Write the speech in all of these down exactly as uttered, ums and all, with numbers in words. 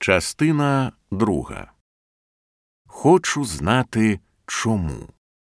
Частина друга. Хочу знати, чому.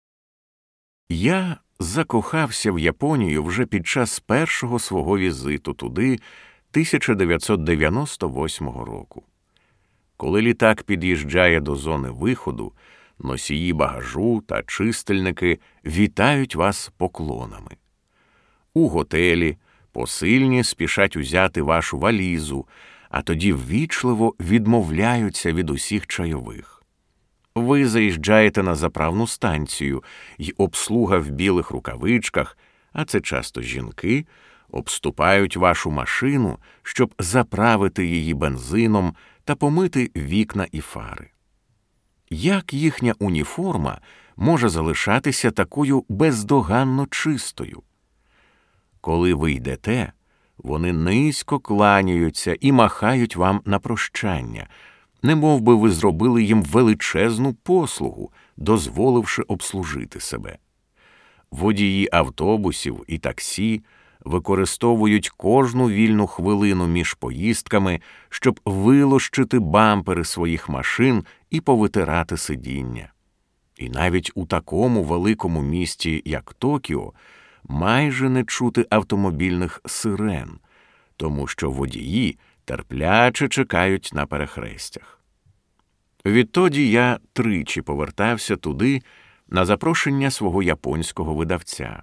Я закохався в Японію вже під час першого свого візиту туди тисяча дев'ятсот дев'яносто восьмого року. Коли літак під'їжджає до зони виходу, носії багажу та чистильники вітають вас поклонами. У готелі посильні спішать узяти вашу валізу, а тоді ввічливо відмовляються від усіх чайових. Ви заїжджаєте на заправну станцію, й обслуга в білих рукавичках, а це часто жінки, обступають вашу машину, щоб заправити її бензином та помити вікна і фари. Як їхня уніформа може залишатися такою бездоганно чистою? Коли ви йдете, вони низько кланяються і махають вам на прощання, немов би ви зробили їм величезну послугу, дозволивши обслужити себе. Водії автобусів і таксі використовують кожну вільну хвилину між поїздками, щоб вилощити бампери своїх машин і повитирати сидіння. І навіть у такому великому місті, як Токіо, майже не чути автомобільних сирен, тому що водії терпляче чекають на перехрестях. Відтоді я тричі повертався туди на запрошення свого японського видавця.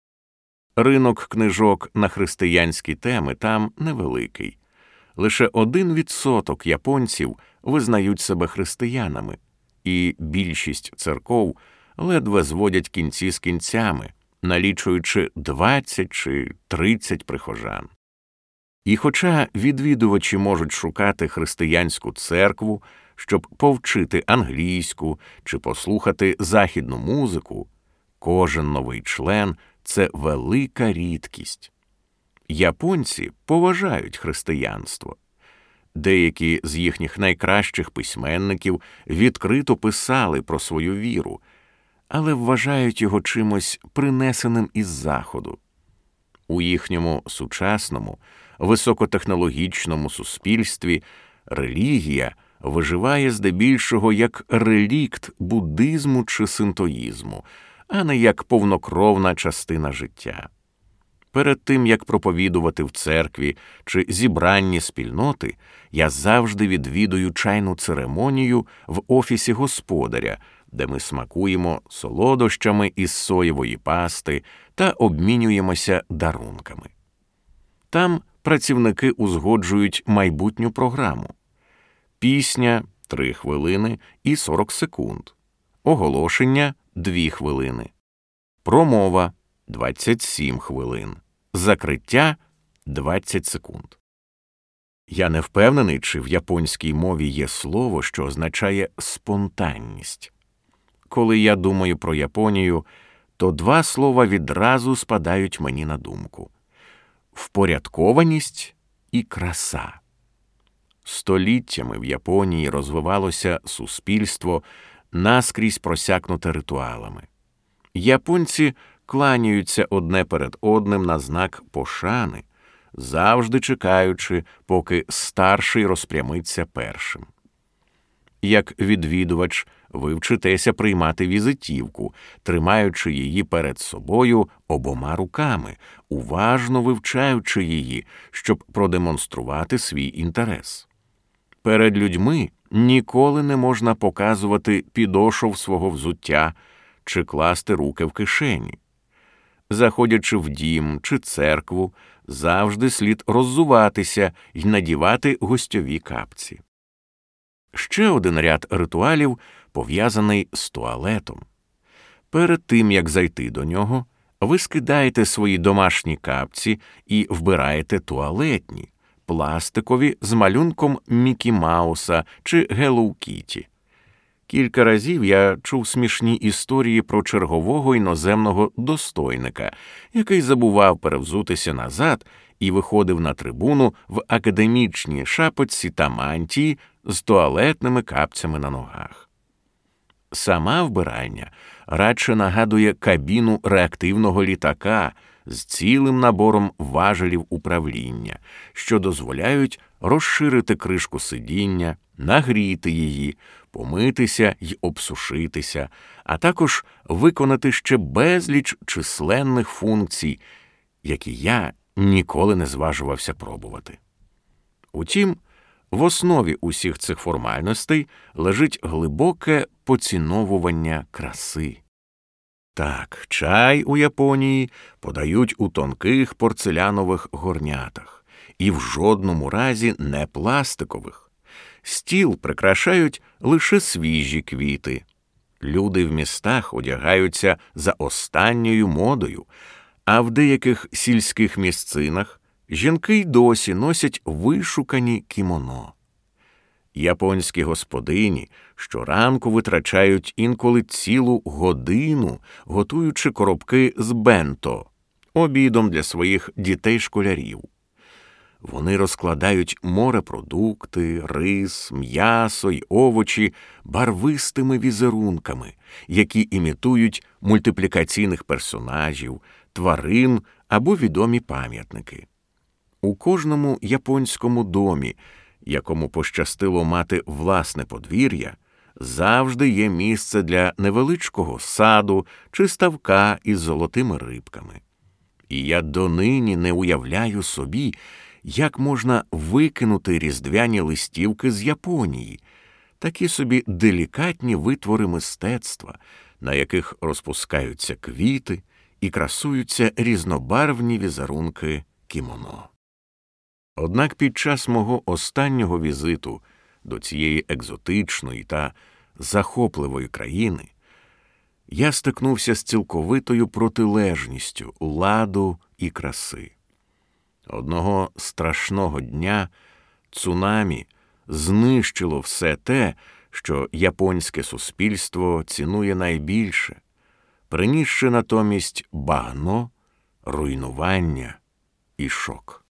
Ринок книжок на християнські теми там невеликий. Лише один відсоток японців визнають себе християнами, і більшість церков ледве зводять кінці з кінцями, налічуючи двадцять чи тридцять прихожан. І хоча відвідувачі можуть шукати християнську церкву, щоб повчити англійську чи послухати західну музику, кожен новий член – це велика рідкість. Японці поважають християнство. Деякі з їхніх найкращих письменників відкрито писали про свою віру, але вважають його чимось принесеним із Заходу. У їхньому сучасному, високотехнологічному суспільстві релігія виживає здебільшого як релікт буддизму чи синтоїзму, а не як повнокровна частина життя. Перед тим, як проповідувати в церкві чи зібранні спільноти, я завжди відвідую чайну церемонію в офісі господаря, де ми смакуємо солодощами із соєвої пасти та обмінюємося дарунками. Там працівники узгоджують майбутню програму. Пісня – три хвилини і сорок секунд. Оголошення – дві хвилини. Промова – двадцять сім хвилин. Закриття – двадцять секунд. Я не впевнений, чи в японській мові є слово, що означає «спонтанність». Коли я думаю про Японію, то два слова відразу спадають мені на думку – впорядкованість і краса. Століттями в Японії розвивалося суспільство, наскрізь просякнуте ритуалами. Японці кланяються одне перед одним на знак пошани, завжди чекаючи, поки старший розпрямиться першим. Як відвідувач, ви вчитеся приймати візитівку, тримаючи її перед собою обома руками, уважно вивчаючи її, щоб продемонструвати свій інтерес. Перед людьми ніколи не можна показувати підошов свого взуття чи класти руки в кишені. Заходячи в дім чи церкву, завжди слід роззуватися й надівати гостьові капці. Ще один ряд ритуалів пов'язаний з туалетом. Перед тим, як зайти до нього, ви скидаєте свої домашні капці і вбираєте туалетні, пластикові з малюнком Мікі Мауса чи Геллоу Кіті. Кілька разів я чув смішні історії про чергового іноземного достойника, який забував перевзутися назад і виходив на трибуну в академічній шапочці та мантії з туалетними капцями на ногах. Сама вбиральня радше нагадує кабіну реактивного літака з цілим набором важелів управління, що дозволяють розширити кришку сидіння, нагріти її, помитися й обсушитися, а також виконати ще безліч численних функцій, які я ніколи не зважувався пробувати. Утім, в основі усіх цих формальностей лежить глибоке поціновування краси. Так, чай у Японії подають у тонких порцелянових горнятах, і в жодному разі не пластикових. Стіл прикрашають лише свіжі квіти. Люди в містах одягаються за останньою модою, а в деяких сільських місцинах жінки й досі носять вишукані кімоно. Японські господині щоранку витрачають інколи цілу годину, готуючи коробки з бенто, обідом для своїх дітей-школярів. Вони розкладають морепродукти, рис, м'ясо й овочі барвистими візерунками, які імітують мультиплікаційних персонажів, тварин або відомі пам'ятники. У кожному японському домі, якому пощастило мати власне подвір'я, завжди є місце для невеличкого саду чи ставка із золотими рибками. І я донині не уявляю собі, як можна викинути різдвяні листівки з Японії, такі собі делікатні витвори мистецтва, на яких розпускаються квіти і красуються різнобарвні візерунки кімоно. Однак під час мого останнього візиту до цієї екзотичної та захопливої країни я стикнувся з цілковитою протилежністю ладу і краси. Одного страшного дня цунамі знищило все те, що японське суспільство цінує найбільше, принісши натомість багно, руйнування і шок.